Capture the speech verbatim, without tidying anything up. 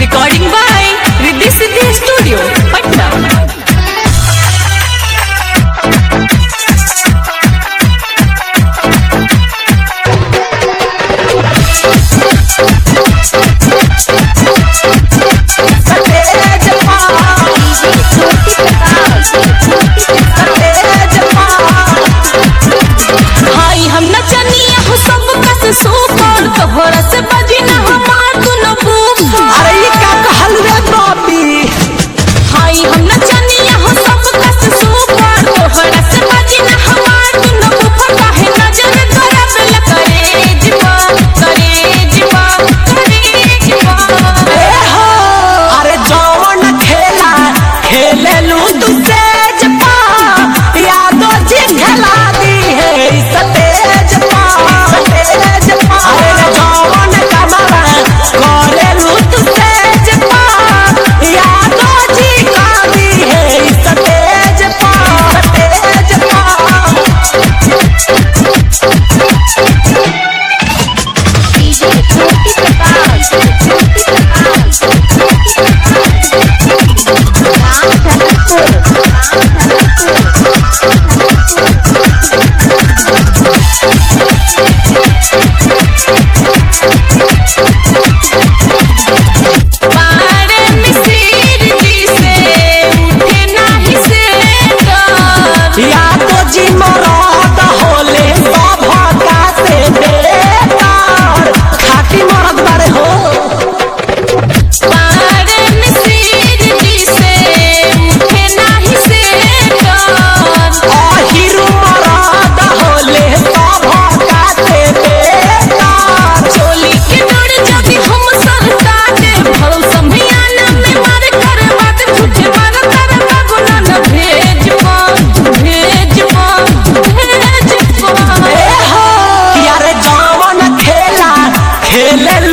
Recording by Riddhi Siddhi studio Patna. हाय हम नचनिया हो सब कस सुपर तोहरा से बजी ना हमार दुनो बुक। अरे ये क्या कहल रे बाबी। हाय हम नचनिया हो सब कस सुपर तोहरा से बजी ना हमार दुनो बुक। काहे नजर करब ल करे जीवा करे जीवा करे जीवा। ए हो अरे जौन खेला खेले लू तू तेज पा यादो जी खेला दी है सतेज पा सतेज पा। अरे जौन कमरा करे लू तू तेज पा यादो जी का दी है सतेज पा सतेज पा। पारे मिसिर जी से उठे नाही से डर। यादो जी मरद होले सभा से बेकार खाटी मरद बारे हो। पारे मिसिर जी से उठे नाही से डर। अहिरु मरद होले सभा से बेकार। चोली के डोर जदी हम सरका दे भरम संभियाना में मार कर बात झूठे मार कर बाबूला न भेज पा भेज पा भेज पा। ए हो यार जौन खेला खेले